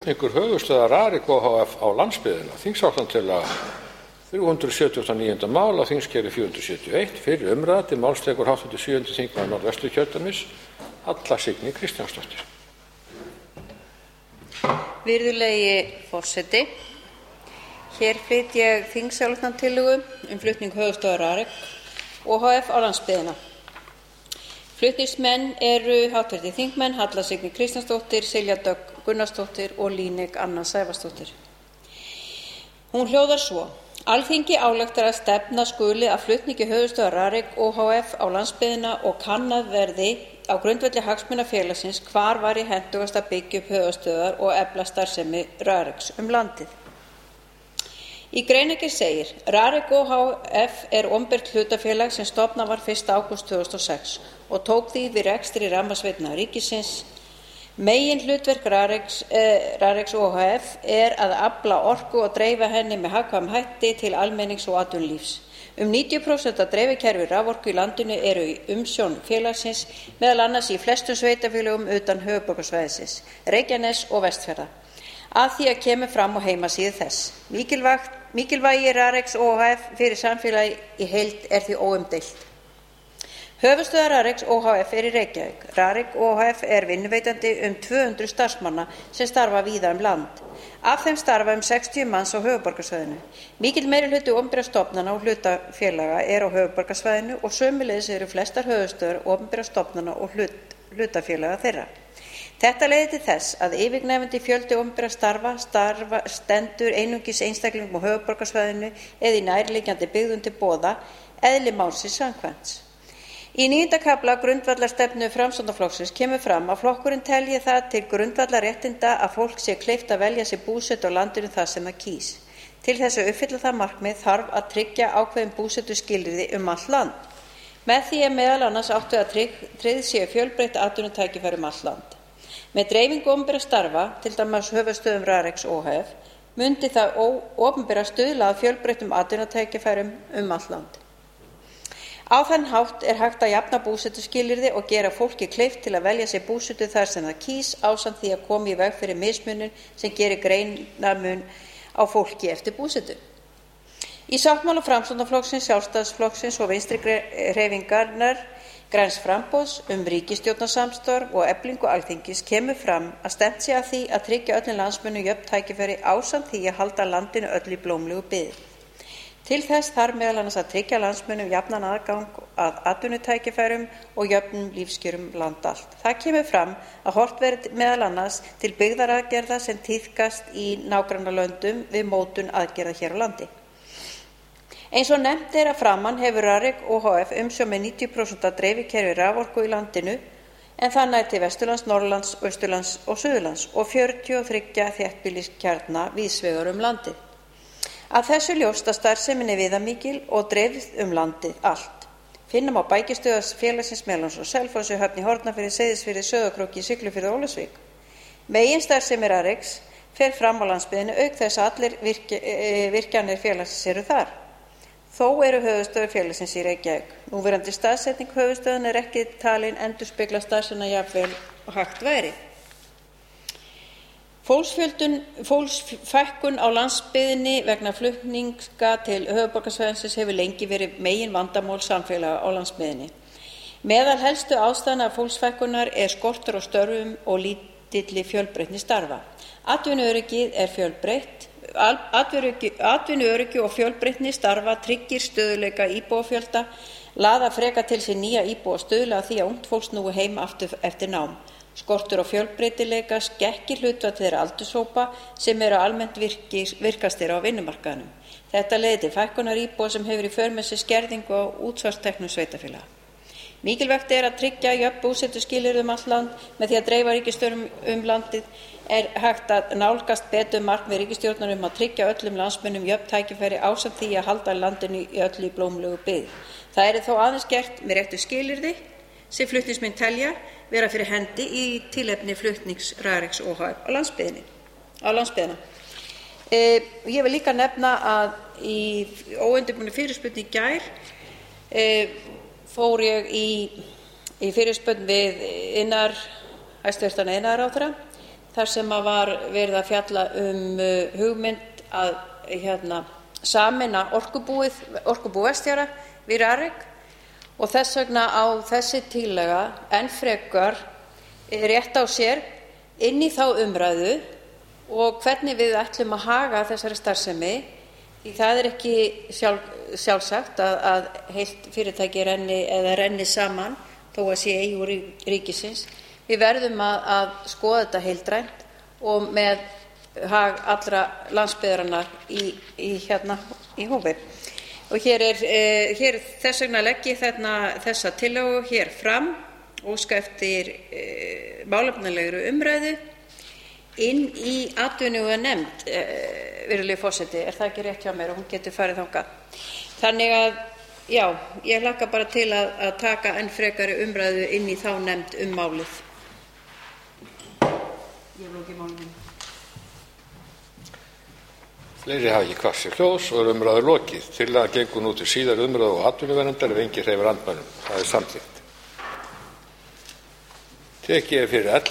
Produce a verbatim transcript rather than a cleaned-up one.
Ykkur höfuðstöðvar Rarik O H F á landsbyggðina, þingsályktun þrjú hundruð sjötugasta og níunda mál á þingskjali fjögur hundruð sjötíu og eitt, fyrir umræða til máls tekur háttvirtur sjöundi þingmaður Norðvesturkjördæmis, Halla Signý Kristjánsdóttir. Virðulegi forseti, hér flyt ég þingsályktunartillögu um flutning höfuðstöðvar Rarik O H F á landsbyggðina. Flutningsmenn eru háttvirtir þingmenn Halla Signý Kristjánsdóttir, Silja Dögg Gunnarsdóttir og Líneik Anna Sævarsdóttir. Hún hljóðar svo: Alþingi ályktar að stefna skuli að flutningi höfuðstöðvar Rarik O H F á landsbyggðina og kannað verði á grundvelli hagsmuna félagsins hvar væri hentugast að byggja upp höfuðstöðvar og efla starfsemi Rariks um landið. Í greinargerð segir: Rarik O H F er opinbert hlutafélag sem stofnað var fyrsta ágúst tvö þúsund og sex og tók því við rekstri rafmagnsveitna ríkisins. Meginhlutverk Rariks, eh, Rariks O H F er að afla orku og dreifa henni með hagkvæmum hætti til almennings og atvinnulífs. Um níutíu prósent af dreifikerfi raforku í landinu eru í umsjón félagsins, meðal annars í flestum sveitarfélögum utan höfuðborgarsvæðisins, Reykjaness og Vestfjarða. Að því að kemur fram á heimasíðu þess. Mikilvægt, mikilvægi Rariks O H F fyrir samfélagi í heild er því óumdeilt. Höfuðstöðvar Rariks O H F er í Reykjavík. Rarik O H F er vinnuveitandi um tvö hundruð starfsmanna sem starfa víða um land. Af þeim starfa um sextíu manns á höfuðborgarsvæðinu. Mikill meirihluti opinberra stofnana og hlutafélaga er á höfuðborgarsvæðinu og sömuleiðis eru flestar höfuðstöðvar opinberra stofnana og hlut, hlutafélaga þeirra. Þetta leiðir til þess að yfirgnæfandi fjöldi opinberra starfa, starfa stendur einungis einstaklingum á höfuðborgarsvæðinu eða í nærliggjandi byggðum til boða, eðli málsins samkvæmt. Í níunda kafla grundvallarstefnu Framsóknarflokksins kemur fram að flokkurinn telji það til grundvallarréttinda að fólk sé kleift að velja sér búsetu á landinu þar sem það kýs. Til þess að uppfylla það markmið þarf að tryggja ákveðin búsetuskilyrði um allt land. Með því er meðal annars átt við að tryggð séu fjölbreytt atvinnutækifæri um allt land. Með dreifingu opinberra starfa, til dæmis höfuðstöðvum Rariks O H F, mundi það opinbera stuðla að fjölbreyttum atvinnutækifærum um allt land. Á þann hátt er hægt að jafna búsetuskilyrði og gera fólki kleift til að velja sér búsetu þar sem það kýs, ásamt því að koma í veg fyrir mismunun sem gerir greinarmun á fólki eftir búsetu. Í sáttmála Framsóknarflokksins, Sjálfstæðisflokksins og Vinstrihreyfingarinnar Græns framboðs um ríkisstjórnarsamstarf og eflingu Alþingis kemur fram að stefnt sé að því að tryggja öllum landsmönnum jöfn tækifæri ásamt því að halda landinu öllu í blómlegu byggð. Til þess þarf meðal annars að tryggja landsmönnum jafnan aðgang að atvinnutækifærum og jöfnum lífskjörum land allt. Það kemur fram að horft verði meðal annars til byggðaraðgerða sem tíðkast í nágrannalöndum við mótun aðgerða hér á landi. Eins og nefnt er að framan hefur Rarik O H F umsjón með níutíu prósent af dreifikerfi raforku í landinu, en það nær til Vesturlands, Norðurlands, Austurlands og Suðurlands og fjörutíu og þriggja þéttbýliskjarna víðs vegar um landið. Að þessu ljóst að starfsemin er viðamikil og dreifð um landið allt. Finna má bækistöðvar félagsins meðal annars á Selfossi, Höfn í Hornafirði, Seyðisfirði, Sauðárkróki, Siglufirði og Ólafsvík. Meginstarfsemi Rariks fer fram á landsbyggðinni auk þess að allir virki, virkjanir félagsins eru þar. Þó eru höfuðstöðvar félagsins í Reykjavík. Núverandi staðsetning höfuðstöðvanna er ekki talin endurspegla starfsemina jafnvel og hægt væri. Fólksfækkun á landsbyggðinni vegna flutninga til höfuðborgarsvæðisins hefur lengi verið megin vandamál samfélaga á landsbyggðinni. Meðal helstu ástæðna fólksfækkunar er skortur á störfum og lítilli fjölbreytni starfa. Atvinnuöryggið er fjölbreytt. Atvinnuöryggi og fjölbreytni starfa tryggir stöðugleika íbúafjölda, laða frekar til sér nýja íbúa og stuðla að því að ungt fólk snúi heim aftur eftir nám. Skortur og fjölbreytileika skekkir hlutfall þeirra aldurshópa sem eru almennt virkastir á vinnumarkaðnum. Þetta leiðir til fækkunar íbúa sem hefur í för með sér skerðingu á útsvarstekjum sveitarfélaga. Mikilvægt er að tryggja jöfn búsetuskilyrði um allt land. Með því að dreifa ríkisstörfum um landið er hægt að nálgast betur markmið ríkisstjórnar um að tryggja öllum landsmönnum jöfn tækifæri ásamt því að halda landinu í öllu í blómlegu byggð. Það er þó aðeins gert með réttu skilyrði sem flutningsmenn telja vera fyrir hendi í tilefni flutnings Rariks O H F á landsbyggðinni. Á landsbyggðina. E, ég vil líka nefna að í óundirbúinni fyrirspurn í gær e, fór ég í, í fyrirspurn við innar hæstvirtan iðnaðarráðherra þar sem að var verið að fjalla um hugmynd að hérna, sameina orkubúið, orkubú Vestfjarða við Rarik og þess vegna á þessi tillaga enn frekar rétt á sér inn í þá umræðu og hvernig við ætlum að haga þessari starfsemi. Því það er ekki sjálf, sjálfsagt að, að heilt fyrirtæki renni eða renni saman þó að sé í eigu ríkisins. Við verðum að, að skoða þetta heildrænt og með hag allra landsbyggðarinnar í, í, hérna, í húfi. Og hér er, eh, hér þess vegna legg ég þarna þessa tillögu hér fram, óska eftir eh, málefnalegri umræðu inn í atvinnuveganefnd, eh, virðulegi forseti, er það ekki rétt hjá mér og hún getur farið þangað. Þannig að, já, ég hlakka bara til að, að taka enn frekari umræðu inn í þá nefnd um málið. Ég loki málinu. Fleiri hafa ekki kvatt sér hljóðs og er umræður lokið. Tillagan gengur nú til síðari umræðu og atvinnuveganefndar ef enginn hreyfir andmælum. Það er samþykkt. Tekið er fyrir